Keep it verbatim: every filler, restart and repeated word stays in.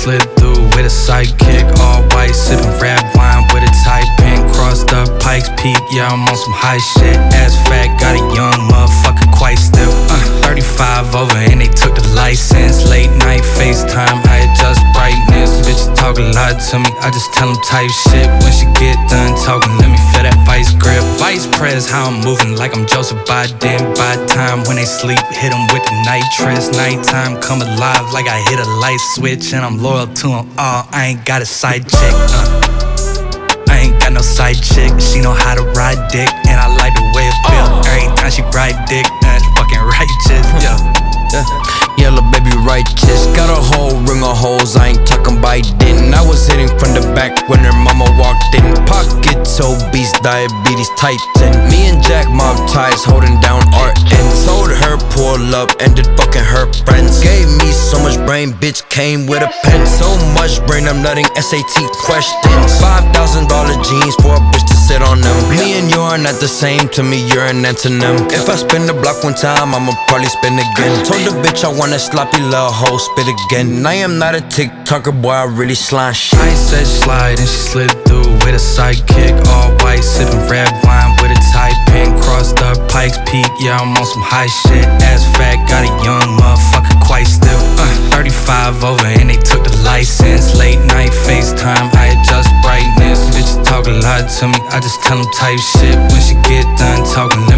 slid through with a sidekick. All white, sipping red wine with a tight pink. Crossed up Pikes Peak, yeah, I'm on some high shit. Ass fat, got a young motherfucker quite still. uh, thirty-five over and they took the license. Late night FaceTime, I adjust brightness. Bitches talk a lot to me, I just tell them type shit. When she get done talking, let me feel that vice grip. Vice press, how I'm moving like I'm Joseph Biden. By time when they sleep, hit them with the nitrous. Nighttime come alive like I hit a light switch. And I'm loyal to them all, I ain't got a side chick. uh. I ain't got no side chick, she know how to ride dick. And I like the way it feel every time she ride dick. That's fucking righteous, yeah. Yeah, yeah, little baby righteous. Got a whole ring of holes, I ain't talking Biden. I was hitting from the back when her mama walked in. Pockets obese, diabetes titan. Me and Jack mob ties, holding down our ends. Told her pull up, ended fucking her friends. Gave me so much brain, bitch came with a pen. So much brain, I'm nutting S A T questions. Five thousand dollar jeans for a bitch to sit on them. Me and you are not the same, to me you're an antonym. If I spin the block one time, I'ma probably spin again. Told the bitch I want a sloppy little hoe, spit again. I am not a TikToker, boy, I really slime shit. I said slide and she slid through with a sidekick. All white, sipping red wine with a tight pink. Crossed up Pikes Peak, yeah, I'm on some high shit. Ass fat, got a young motherfucker quite still. uh, thirty-five over and they took the license. Late night FaceTime, I adjust brightness. Bitches talk a lot to me, I just tell them type shit. When she get done talking,